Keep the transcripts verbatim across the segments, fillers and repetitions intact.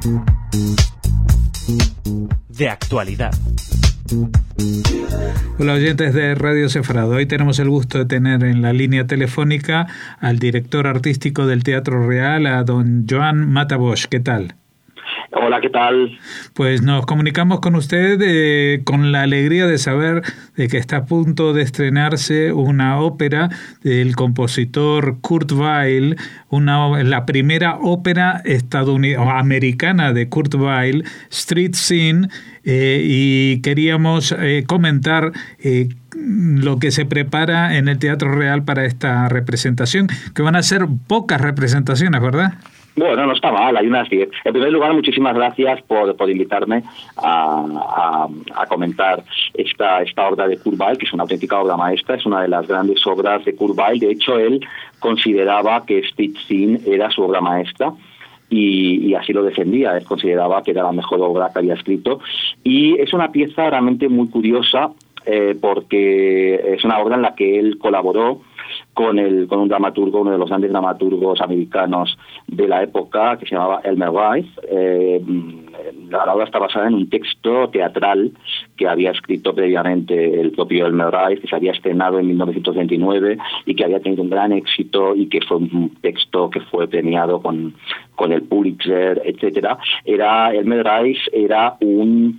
De actualidad. Hola oyentes de Radio Sefarado. Hoy tenemos el gusto de tener en la línea telefónica al director artístico del Teatro Real, a don Joan Matabosch. ¿Qué tal? Hola, ¿qué tal? Pues nos comunicamos con usted eh, con la alegría de saber de que está a punto de estrenarse una ópera del compositor Kurt Weill, una, la primera ópera estadounidense o americana de Kurt Weill, Street Scene, eh, y queríamos eh, comentar eh, lo que se prepara en el Teatro Real para esta representación, que van a ser pocas representaciones, ¿verdad? Bueno, no está mal, hay unas diez. En primer lugar, muchísimas gracias por, por invitarme a, a, a comentar esta, esta obra de Kurt Weill, que es una auténtica obra maestra, es una de las grandes obras de Kurt Weill. De hecho, él consideraba que Street Scene era su obra maestra. Y, y así lo defendía, él consideraba que era la mejor obra que había escrito. Y es una pieza realmente muy curiosa, eh, porque es una obra en la que él colaboró con el con un dramaturgo, uno de los grandes dramaturgos americanos de la época, que se llamaba Elmer Rice. Eh, la obra está basada en un texto teatral que había escrito previamente el propio Elmer Rice, que se había estrenado en mil novecientos veintinueve y que había tenido un gran éxito y que fue un texto que fue premiado con, con el Pulitzer, etcétera. Era Elmer Rice era un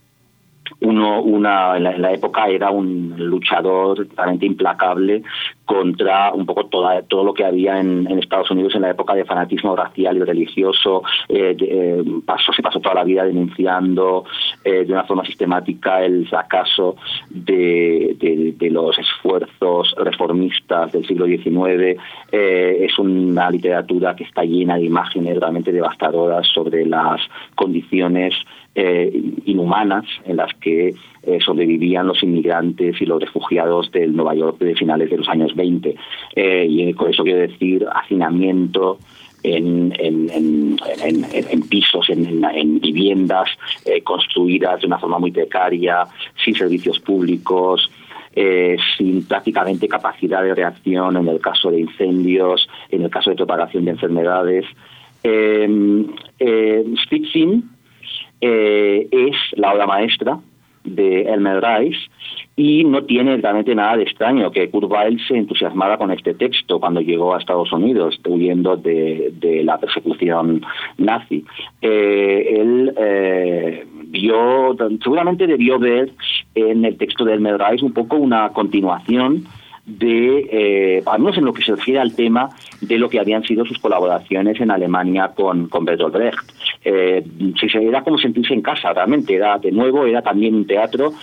Uno, una, en la, en la época era un luchador realmente implacable contra un poco toda, todo lo que había en, en Estados Unidos en la época de fanatismo racial y religioso. Eh, de, eh, pasó, se pasó toda la vida denunciando eh, de una forma sistemática el fracaso de, de, de los esfuerzos reformistas del siglo diecinueve. Eh, es una literatura que está llena de imágenes realmente devastadoras sobre las condiciones Eh, inhumanas en las que eh, sobrevivían los inmigrantes y los refugiados del Nueva York de finales de los años veinte. Eh, y con eso quiero decir hacinamiento en, en, en, en, en pisos, en, en, en viviendas eh, construidas de una forma muy precaria, sin servicios públicos, Eh, sin prácticamente capacidad de reacción en el caso de incendios, en el caso de propagación de enfermedades. Eh, eh, Street Scene Eh, es la obra maestra de Elmer Rice y no tiene realmente nada de extraño que Kurt Weill se entusiasmara con este texto cuando llegó a Estados Unidos huyendo de, de la persecución nazi. Eh, él eh, vio, seguramente debió ver en el texto de Elmer Rice un poco una continuación de, eh, al menos en lo que se refiere al tema de lo que habían sido sus colaboraciones en Alemania con, con Bertolt Brecht. Eh, era como sentirse en casa, realmente, era de nuevo, era también un teatro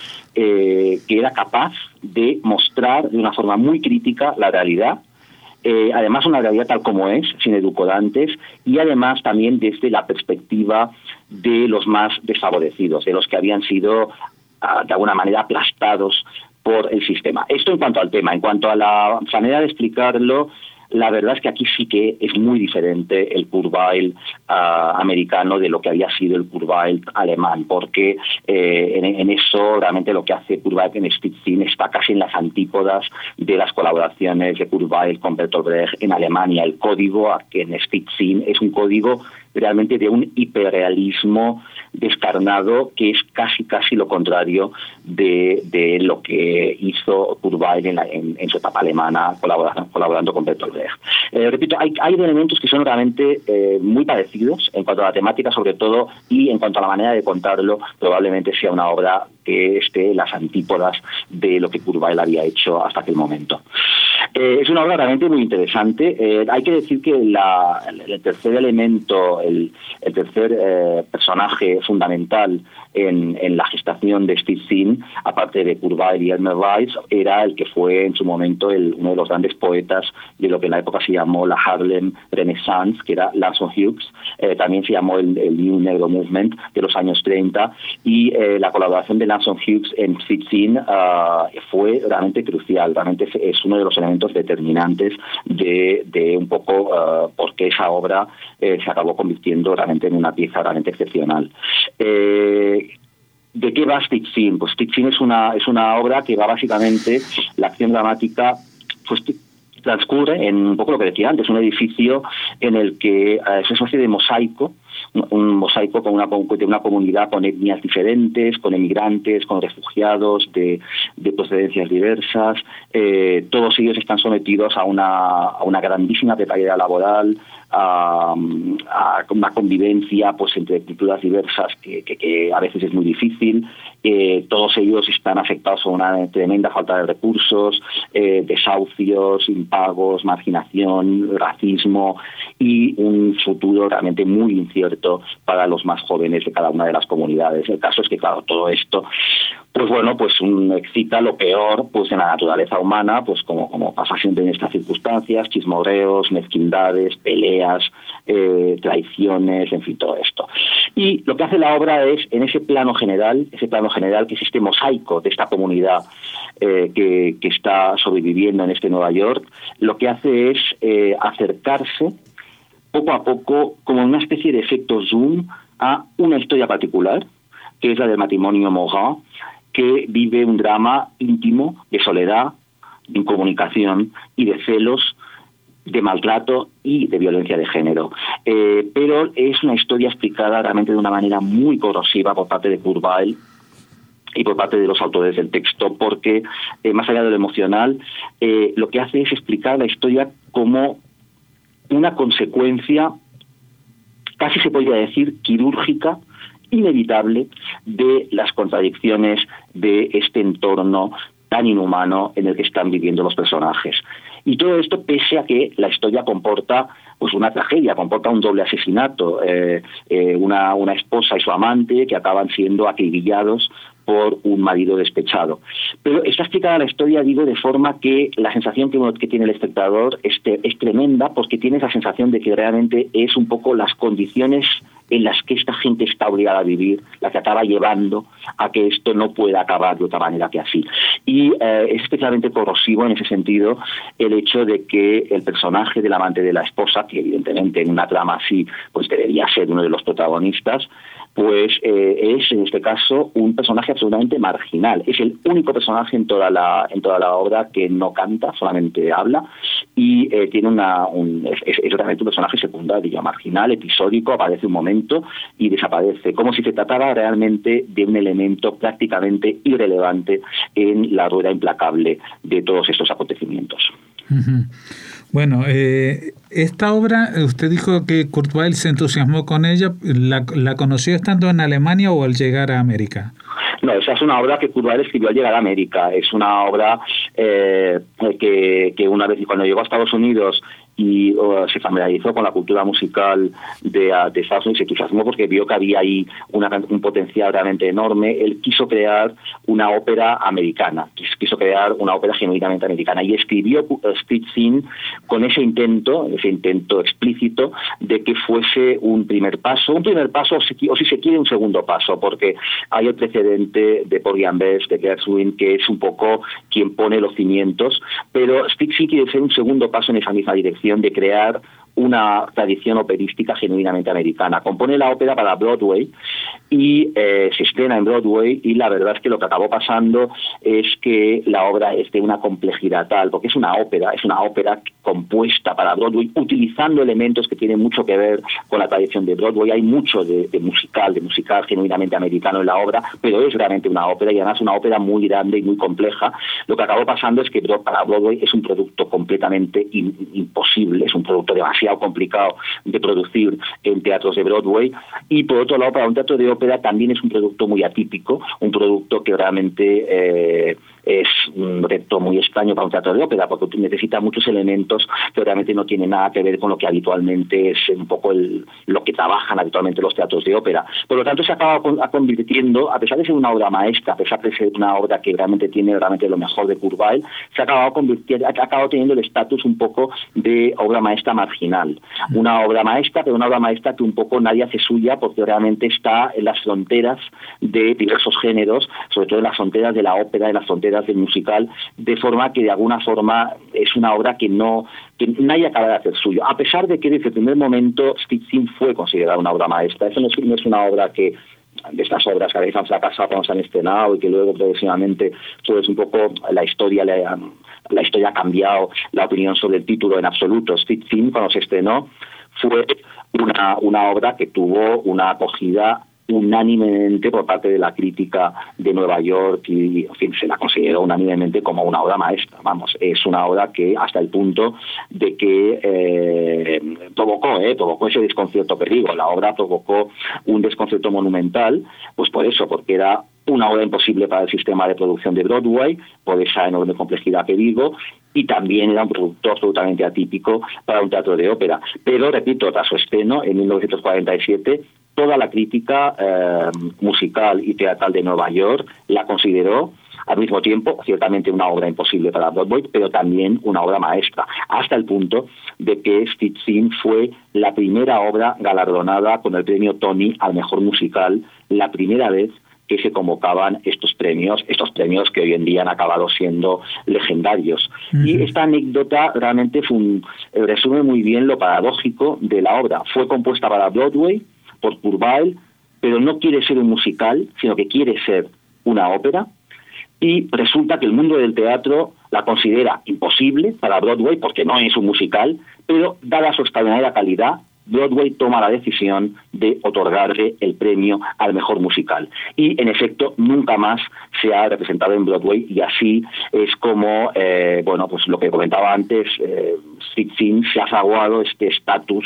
eh, que era capaz de mostrar de una forma muy crítica la realidad, eh, además una realidad tal como es, sin edulcorantes, y además también desde la perspectiva de los más desfavorecidos, de los que habían sido de alguna manera aplastados por el sistema. Esto en cuanto al tema. En cuanto a la manera de explicarlo, la verdad es que aquí sí que es muy diferente el Kurt Weill uh, americano de lo que había sido el Kurt Weill alemán, porque eh, en, en eso realmente lo que hace Kurt Weill en Street Scene está casi en las antípodas de las colaboraciones de Kurt Weill con Bertolt Brecht en Alemania. El código aquí en Street Scene es un código realmente de un hiperrealismo descarnado que es casi casi lo contrario de, de lo que hizo Kurt Weill en, la, en, en su etapa alemana colaborando, colaborando con Bertolt Brecht. Eh, repito, hay, hay elementos que son realmente eh, muy parecidos en cuanto a la temática sobre todo, y en cuanto a la manera de contarlo probablemente sea una obra que esté en las antípodas de lo que Kurt Weill había hecho hasta aquel momento. Eh, es una obra realmente muy interesante. Eh, hay que decir que la, el tercer elemento, el, el tercer eh, personaje fundamental en, en la gestación de Street Scene, aparte de Kurt Weill y Elmer Rice, era el que fue en su momento el, uno de los grandes poetas de lo que en la época se llamó la Harlem Renaissance, que era Langston Hughes. Eh, también se llamó el, el New Negro Movement de los años treinta, y eh, la colaboración de Langston Hughes en Street Scene uh, fue realmente crucial. Realmente es uno de los elementos determinantes de, de un poco uh, por qué esa obra eh, se acabó convirtiendo realmente en una pieza realmente excepcional. Eh, ¿De qué va Street Scene? Pues Street Scene es una, es una obra que va básicamente, la acción dramática, pues transcurre en un poco lo que decía antes, un edificio en el que eh, es una especie de mosaico, un, un mosaico con una, de una comunidad con etnias diferentes, con emigrantes, con refugiados de, de procedencias diversas. Eh, todos ellos están sometidos a una, a una grandísima precariedad laboral, a, a una convivencia pues entre culturas diversas que, que, que a veces es muy difícil. Eh, todos ellos están afectados por una tremenda falta de recursos, eh, desahucios, impagos, marginación, racismo y un futuro realmente muy incierto para los más jóvenes de cada una de las comunidades. El caso es que, claro, todo esto pues bueno, pues un, excita lo peor pues en la naturaleza humana, pues como, como pasa siempre en estas circunstancias, chismorreos, mezquindades, peleas, eh, traiciones, en fin, todo esto. Y lo que hace la obra es, en ese plano general, ese plano general que es este mosaico de esta comunidad eh, que, que está sobreviviendo en este Nueva York, lo que hace es eh, acercarse poco a poco, como una especie de efecto zoom, a una historia particular, que es la del matrimonio Morin, que vive un drama íntimo de soledad, de incomunicación y de celos, de maltrato y de violencia de género. Eh, pero es una historia explicada realmente de una manera muy corrosiva por parte de Kurt Weill y por parte de los autores del texto, porque eh, más allá de lo emocional, eh, lo que hace es explicar la historia como una consecuencia, casi se podría decir, quirúrgica, inevitable, de las contradicciones de este entorno tan inhumano en el que están viviendo los personajes. Y todo esto pese a que la historia comporta pues una tragedia, comporta un doble asesinato, eh, eh, una, una esposa y su amante que acaban siendo acribillados por un marido despechado. Pero está explicada la historia, digo, de forma que la sensación que, que tiene el espectador es, es tremenda, porque tiene esa sensación de que realmente es un poco las condiciones en las que esta gente está obligada a vivir, la que acaba llevando a que esto no pueda acabar de otra manera que así. Y eh, es especialmente corrosivo en ese sentido el hecho de que el personaje del amante de la esposa, que evidentemente en una trama así pues debería ser uno de los protagonistas, pues eh, es en este caso un personaje absolutamente marginal. Es el único personaje en toda la en toda la obra que no canta, solamente habla, y eh, tiene una un, es, es realmente un personaje secundario, marginal, episódico, aparece un momento y desaparece, como si se tratara realmente de un elemento prácticamente irrelevante en la rueda implacable de todos estos acontecimientos. Uh-huh. Bueno, eh, esta obra, usted dijo que Kurt Weill se entusiasmó con ella. ¿La, la conoció estando en Alemania o al llegar a América? No, esa es una obra que Kurt Weill escribió al llegar a América. Es una obra eh, que, que una vez, cuando llegó a Estados Unidos y uh, se familiarizó con la cultura musical de, uh, de Estados Unidos, se entusiasmó porque vio que había ahí una, un potencial realmente enorme. Él quiso crear una ópera americana, quiso crear una ópera genuinamente americana y escribió uh, Springsteen con ese intento, ese intento explícito de que fuese un primer paso, un primer paso o si, o si se quiere un segundo paso, porque hay el precedente de Porgy and Bess, de Gershwin, que es un poco quien pone los cimientos, pero Springsteen quiere ser un segundo paso en esa misma dirección, de crear una tradición operística genuinamente americana. Compone la ópera para Broadway y eh, se estrena en Broadway, y la verdad es que lo que acabó pasando es que la obra es de una complejidad tal, porque es una ópera, es una ópera compuesta para Broadway, utilizando elementos que tienen mucho que ver con la tradición de Broadway. Hay mucho de, de musical, de musical genuinamente americano en la obra, pero es realmente una ópera, y además una ópera muy grande y muy compleja. Lo que acabó pasando es que para Broadway es un producto completamente in, imposible, es un producto demasiado complicado de producir en teatros de Broadway, y por otro lado para un teatro de ópera también es un producto muy atípico, un producto que realmente eh, es un reto muy extraño para un teatro de ópera, porque necesita muchos elementos que realmente no tienen nada que ver con lo que habitualmente es un poco el, lo que trabajan habitualmente los teatros de ópera. Por lo tanto, se acaba convirtiendo, a pesar de ser una obra maestra, a pesar de ser una obra que realmente tiene realmente lo mejor de Kurt Weill, se ha acabado convirtiendo, ha acabado teniendo el estatus un poco de obra maestra marginal. Una obra maestra, pero una obra maestra que un poco nadie hace suya, porque realmente está en las fronteras de diversos géneros, sobre todo en las fronteras de la ópera, en las fronteras del musical, de forma que de alguna forma es una obra que no que nadie acaba de hacer suyo, a pesar de que desde el primer momento Springsteen fue considerada una obra maestra. Eso no es, no es una obra que de estas obras que a veces han fracasado cuando se han estrenado y que luego progresivamente pues un poco la historia la, la historia ha cambiado la opinión sobre el título en absoluto. Street Scene, cuando se estrenó, fue una, una obra que tuvo una acogida unánimemente por parte de la crítica de Nueva York y, en fin, se la consideró unánimemente como una obra maestra. Vamos, es una obra que hasta el punto de que eh, provocó, eh, provocó ese desconcierto que digo. La obra provocó un desconcierto monumental, pues por eso, porque era una obra imposible para el sistema de producción de Broadway, por esa enorme complejidad que digo, y también era un producto absolutamente atípico para un teatro de ópera. Pero, repito, tras su estreno en mil novecientos cuarenta y siete, toda la crítica eh, musical y teatral de Nueva York la consideró al mismo tiempo ciertamente una obra imposible para Broadway, pero también una obra maestra, hasta el punto de que Street Scene fue la primera obra galardonada con el premio Tony al mejor musical, la primera vez que se convocaban estos premios, estos premios que hoy en día han acabado siendo legendarios. Uh-huh. Y esta anécdota realmente fue un, resume muy bien lo paradójico de la obra. Fue compuesta para Broadway por Kurt Weill, pero no quiere ser un musical, sino que quiere ser una ópera, y resulta que el mundo del teatro la considera imposible para Broadway porque no es un musical, pero dada su extraordinaria calidad, Broadway toma la decisión de otorgarle el premio al mejor musical. Y, en efecto, nunca más se ha representado en Broadway, y así es como, eh, bueno, pues lo que comentaba antes, eh, Street Scene se ha fraguado este estatus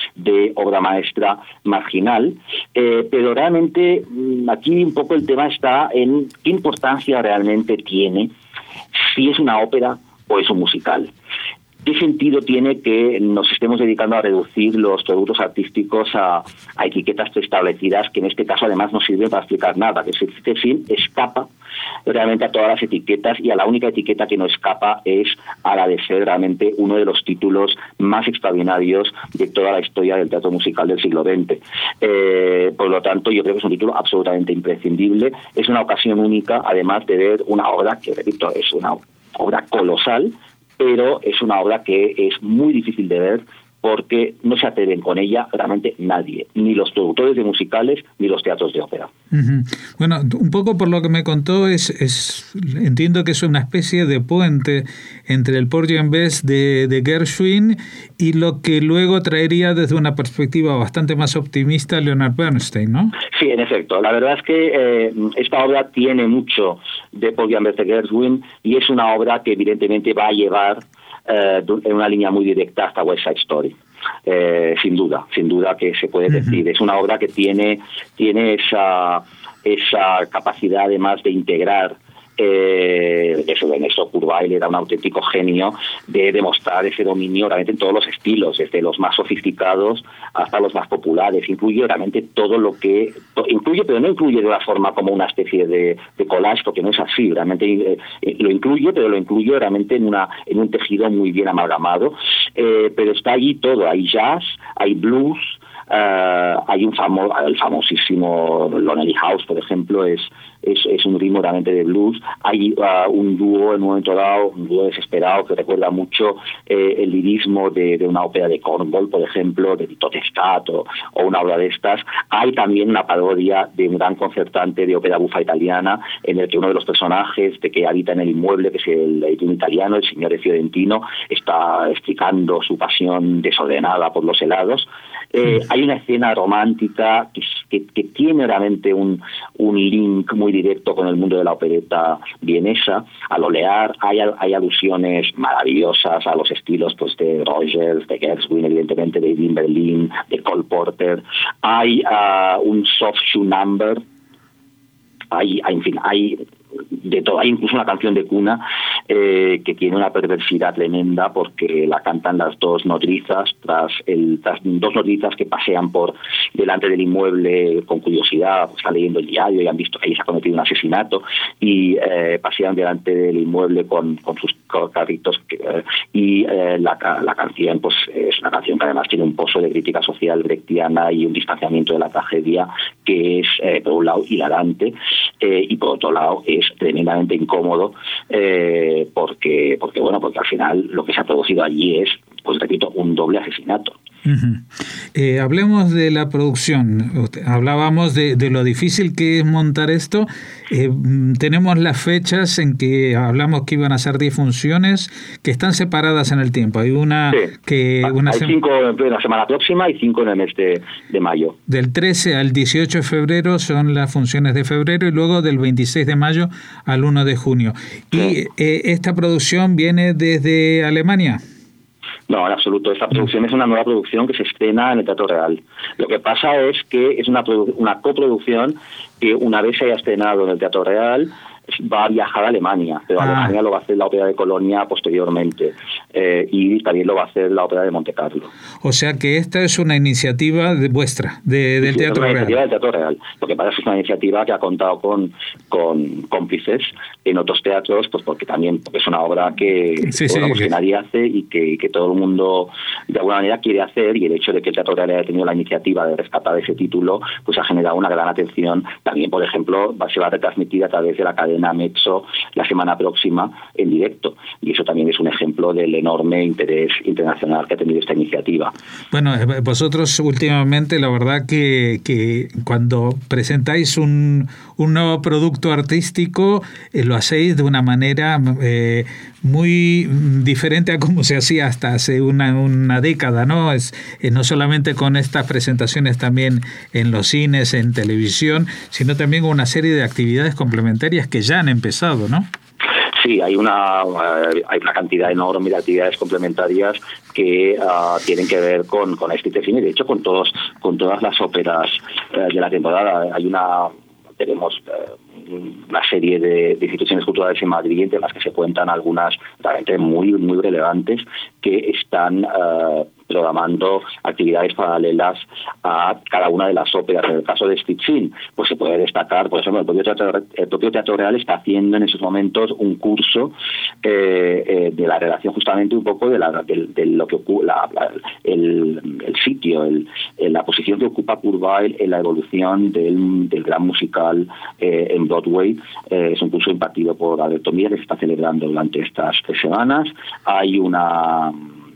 de obra maestra marginal, eh, pero realmente aquí un poco el tema está en qué importancia realmente tiene si es una ópera o es un musical. ¿Qué sentido tiene que nos estemos dedicando a reducir los productos artísticos a, a etiquetas preestablecidas, que en este caso además no sirven para explicar nada? Que este film escapa realmente a todas las etiquetas, y a la única etiqueta que no escapa es a la de ser realmente uno de los títulos más extraordinarios de toda la historia del teatro musical del siglo veinte. Eh, por lo tanto, yo creo que es un título absolutamente imprescindible. Es una ocasión única, además de ver una obra que, repito, es una obra colosal, pero es una obra que es muy difícil de ver porque no se atreven con ella realmente nadie, ni los productores de musicales ni los teatros de ópera. Uh-huh. Bueno, un poco por lo que me contó, es, es entiendo que es una especie de puente entre el Porgy and Bess de, de Gershwin y lo que luego traería desde una perspectiva bastante más optimista Leonard Bernstein, ¿no? Sí, en efecto. La verdad es que eh, esta obra tiene mucho de Porgy and Bess de Gershwin, y es una obra que evidentemente va a llevar eh, en una línea muy directa hasta West Side Story. Eh, sin duda, sin duda que se puede decir. Uh-huh. Es una obra que tiene, tiene esa, esa capacidad además de integrar Eh, eso de Ernesto Kurt Weill era un auténtico genio de demostrar ese dominio realmente en todos los estilos, desde los más sofisticados hasta los más populares. Incluye realmente todo lo que to, incluye, pero no incluye de una forma como una especie de, de collage, porque no es así. Realmente eh, eh, lo incluye, pero lo incluye realmente en una en un tejido muy bien amalgamado. Eh, pero está allí todo. Hay jazz, hay blues. Uh, hay un famo, el famosísimo Lonely House, por ejemplo, es, es, es un ritmo realmente de blues. Hay uh, un dúo en un momento dado, un dúo desesperado que recuerda mucho eh, el lirismo de, de una ópera de Cornwall, por ejemplo, de Tito Tescat o, o una obra de estas. Hay también una parodia de un gran concertante de ópera bufa italiana, en el que uno de los personajes de que habita en el inmueble, que es el, el italiano, el signore Fiorentino, está explicando su pasión desordenada por los helados. Eh, hay una escena romántica que, que, que tiene realmente un, un link muy directo con el mundo de la opereta vienesa. Al olear hay, hay alusiones maravillosas a los estilos pues de Rogers, de Gershwin, evidentemente de Dean Berlin, de Cole Porter. Hay uh, un soft shoe number. Hay, hay, en fin, hay de todo. Hay incluso una canción de cuna eh, que tiene una perversidad tremenda, porque la cantan las dos nodrizas, tras el tras dos nodrizas que pasean por delante del inmueble con curiosidad, pues, están leyendo el diario y han visto que ahí se ha cometido un asesinato, y eh, pasean delante del inmueble con, con sus carritos, eh, y eh, la, la canción pues es una canción que además tiene un pozo de crítica social brechtiana y un distanciamiento de la tragedia que es, eh, por un lado, hilarante, eh, y por otro lado es tremendamente incómodo, eh, porque porque bueno porque al final lo que se ha producido allí es, pues repito, un doble asesinato. Uh-huh. Eh, hablemos de la producción. Hablábamos de, de lo difícil que es montar esto. Eh, tenemos las fechas en que hablamos que iban a ser diez funciones que están separadas en el tiempo. Hay una sí. que... Una Hay cinco en la semana próxima y cinco en el mes de, de mayo. Del trece al dieciocho de febrero son las funciones de febrero y luego del veintiséis de mayo al uno de junio. Sí. ¿Y eh, esta producción viene desde Alemania? No, en absoluto. Esta producción es una nueva producción que se estrena en el Teatro Real. Lo que pasa es que es una, una coproducción que una vez se haya estrenado en el Teatro Real va a viajar a Alemania, pero ah. Alemania lo va a hacer la Ópera de Colonia posteriormente eh, y también lo va a hacer la Ópera de Monte Carlo. O sea que esta es una iniciativa de vuestra, de, del sí, Teatro es una Real. Iniciativa del Teatro Real. Lo que pasa es que es una iniciativa que ha contado con, con cómplices en otros teatros, pues porque también porque es una obra que, sí, sí, bueno, pues que... que nadie hace y que, que todo el mundo de alguna manera quiere hacer, y el hecho de que el Teatro Real haya tenido la iniciativa de rescatar ese título pues ha generado una gran atención. También, por ejemplo, va, se va a retransmitir a través de la cadena Mezzo la semana próxima en directo, y eso también es un ejemplo del enorme interés internacional que ha tenido esta iniciativa. Bueno, vosotros últimamente la verdad que, que cuando presentáis un, un nuevo producto artístico eh, lo hacéis de una manera eh, muy diferente a como se hacía hasta hace una, una década, ¿no? Es eh, no solamente con estas presentaciones también en los cines, en televisión, sino también con una serie de actividades complementarias que ya han empezado, ¿no? Sí, hay una hay una cantidad enorme de actividades complementarias que uh, tienen que ver con, con este cine. De hecho, con todos con todas las óperas uh, de la temporada. Hay una tenemos uh, una serie de, de instituciones culturales en Madrid, entre las que se cuentan algunas realmente muy muy relevantes que están uh, programando actividades paralelas a cada una de las óperas. En el caso de Stitzin, pues se puede destacar, por ejemplo, el propio Teatro, el propio Teatro Real está haciendo en esos momentos un curso eh, eh, de la relación justamente un poco de, la, de, de lo que ocupa la, la, el, el sitio, el, la posición que ocupa Kurt Weill en la evolución del, del gran musical eh, en Broadway. Eh, es un curso impartido por Alberto Mier que se está celebrando durante estas tres semanas. Hay una...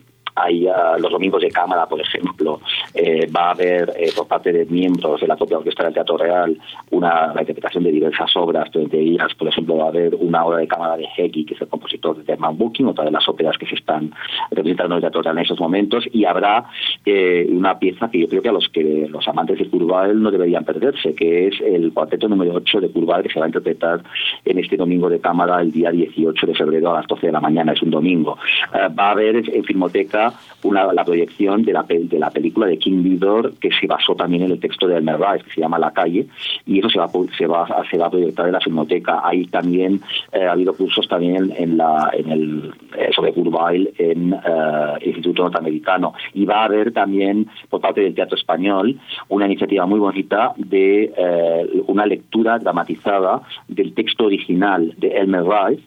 Hay uh, los domingos de cámara, por ejemplo, eh, va a haber eh, por parte de miembros de la propia orquesta del Teatro Real una la interpretación de diversas obras, entre ellas, por ejemplo, va a haber una obra de cámara de Heggie, que es el compositor de The Man Booking, otra de las óperas que se están representando en el Teatro Real en esos momentos, y habrá eh, una pieza que yo creo que a los que los amantes de Kurt Weill no deberían perderse, que es el cuarteto número ocho de Kurt Weill, que se va a interpretar en este domingo de cámara el día dieciocho de febrero a las doce de la mañana, es un domingo. Uh, va a haber en Filmoteca Una, la proyección de la, de la película de King Vidor, que se basó también en el texto de Elmer Rice, que se llama La calle, y eso se va, se va, se va a proyectar en la Filmoteca. Hay también, eh, ha habido cursos también en la, en el, eh, sobre Kurt Weill en eh, el Instituto Norteamericano, y va a haber también, por parte del Teatro Español, una iniciativa muy bonita de eh, una lectura dramatizada del texto original de Elmer Rice,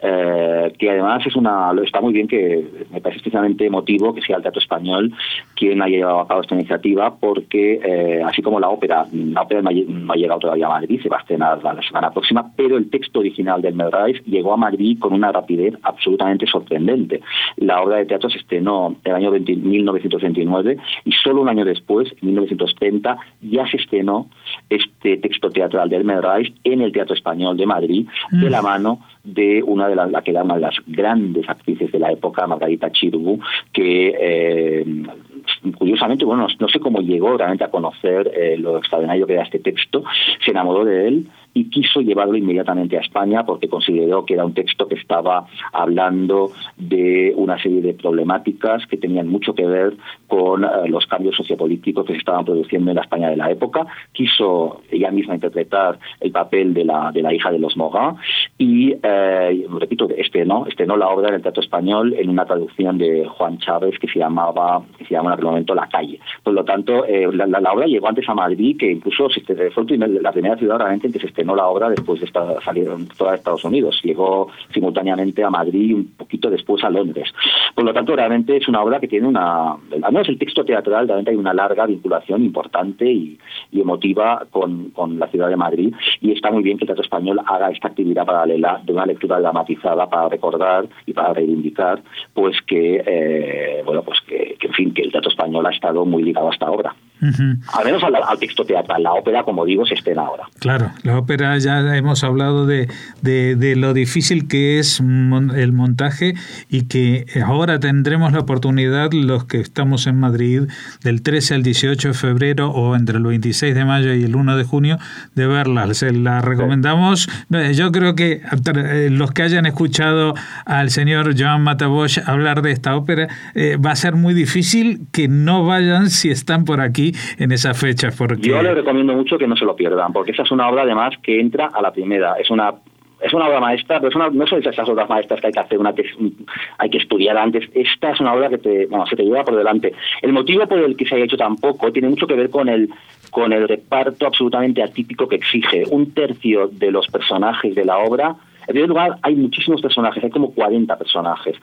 Eh, que además es una está muy bien, que me parece especialmente emotivo que sea el Teatro Español quien haya llevado a cabo esta iniciativa, porque eh, así como la ópera la ópera no ha llegado todavía a Madrid, se va a estrenar la semana próxima, pero el texto original del Elmer Rice llegó a Madrid con una rapidez absolutamente sorprendente. La obra de teatro se estrenó en el año mil novecientos veintinueve y solo un año después, en mil novecientos treinta, ya se estrenó este texto teatral del Elmer Rice en el Teatro Español de Madrid, mm. de la mano de una de las, la que era una de las grandes actrices de la época, Margarita Xirgu, que eh, curiosamente, bueno, no, no sé cómo llegó realmente a conocer eh, lo extraordinario que era este texto, se enamoró de él y quiso llevarlo inmediatamente a España porque consideró que era un texto que estaba hablando de una serie de problemáticas que tenían mucho que ver con uh, los cambios sociopolíticos que se estaban produciendo en la España de la época. Quiso ella misma interpretar el papel de la, de la hija de los Morin y, eh, repito, estrenó, estrenó la obra en el Teatro Español en una traducción de Juan Chávez que se llamaba, que se llama en aquel momento La calle. Por lo tanto, eh, la, la, la obra llegó antes a Madrid, que incluso se, fue el primer, la primera ciudad realmente en que se estrenó la obra después de estar, salir toda de Estados Unidos. Llegó simultáneamente a Madrid y un poquito después a Londres. Por lo tanto, realmente es una obra que tiene una... Al menos el texto teatral, realmente hay una larga vinculación importante y, y emotiva con, con la ciudad de Madrid, y está muy bien que el Teatro Español haga esta actividad para paralela de una lectura dramatizada para recordar y para reivindicar pues que eh, bueno pues que, que en fin que el teatro español ha estado muy ligado a esta obra. Uh-huh. Al menos al, al texto teatral. La ópera, como digo, se estrena ahora. Claro, la ópera ya hemos hablado de, de, de lo difícil que es mon, el montaje y que ahora tendremos la oportunidad, los que estamos en Madrid, del trece al dieciocho de febrero o entre el veintiséis de mayo y el uno de junio, de verla. Se la recomendamos. Sí. Yo creo que los que hayan escuchado al señor Joan Mataboix hablar de esta ópera, eh, va a ser muy difícil que no vayan si están por aquí en esa fecha. Porque... Yo les recomiendo mucho que no se lo pierdan, porque esa es una obra además que entra a la primera. Es una es una obra maestra, pero es una, no son esas obras maestras que hay que hacer, una hay que estudiar antes. Esta es una obra que te, bueno, se te lleva por delante. El motivo por el que se haya hecho tan poco tiene mucho que ver con el con el reparto absolutamente atípico que exige. Un tercio de los personajes de la obra. En primer lugar, hay muchísimos personajes, hay como cuarenta personajes.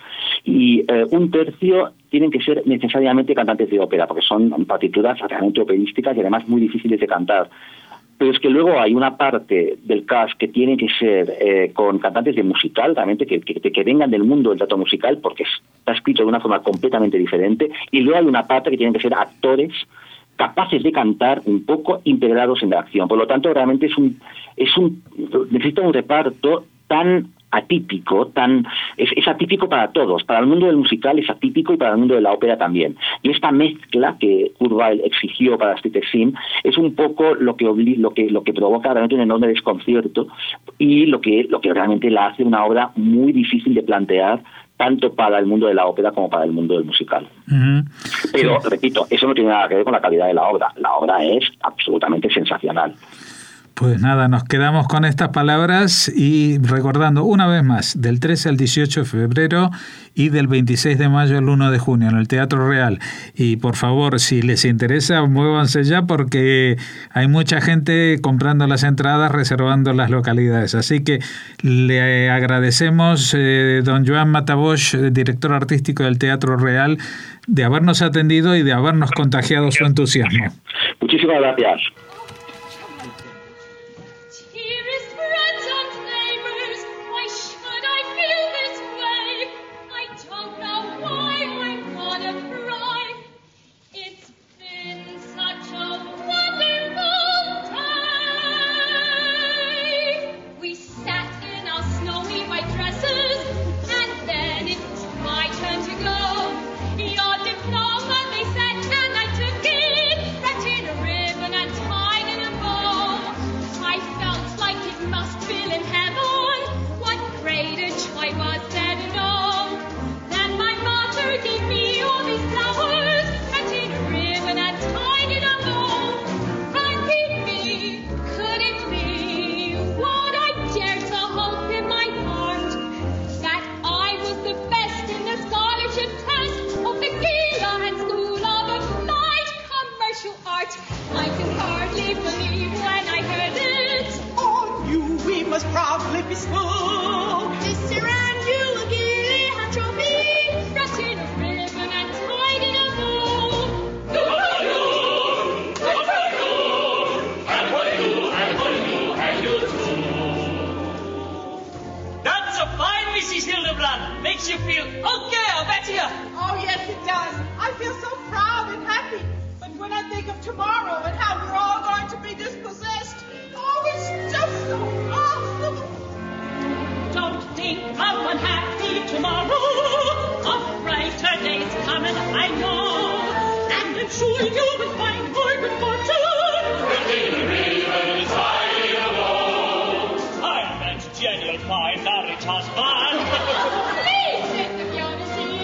Y eh, un tercio tienen que ser necesariamente cantantes de ópera, porque son partituras realmente operísticas y además muy difíciles de cantar. Pero es que luego hay una parte del cast que tiene que ser eh, con cantantes de musical, realmente que, que, que vengan del mundo del teatro musical, porque está escrito de una forma completamente diferente. Y luego hay una parte que tienen que ser actores capaces de cantar un poco integrados en la acción. Por lo tanto, realmente es un, es un necesita un reparto tan atípico, tan es, es atípico para todos. Para el mundo del musical es atípico y para el mundo de la ópera también. Y esta mezcla que Kurt Weill exigió para Strictest Sin es un poco lo que obli- lo que lo que provoca realmente un enorme desconcierto y lo que lo que realmente la hace una obra muy difícil de plantear tanto para el mundo de la ópera como para el mundo del musical. Uh-huh. Pero, sí. repito, eso no tiene nada que ver con la calidad de la obra. La obra es absolutamente sensacional. Pues nada, nos quedamos con estas palabras y recordando una vez más, del trece al dieciocho de febrero y del veintiséis de mayo al uno de junio en el Teatro Real. Y por favor, si les interesa, muévanse ya porque hay mucha gente comprando las entradas, reservando las localidades. Así que le agradecemos, eh, don Joan Mataboix, director artístico del Teatro Real, de habernos atendido y de habernos contagiado su entusiasmo. Muchísimas gracias.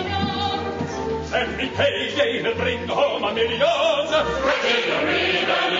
Every payday he'll bring home a million.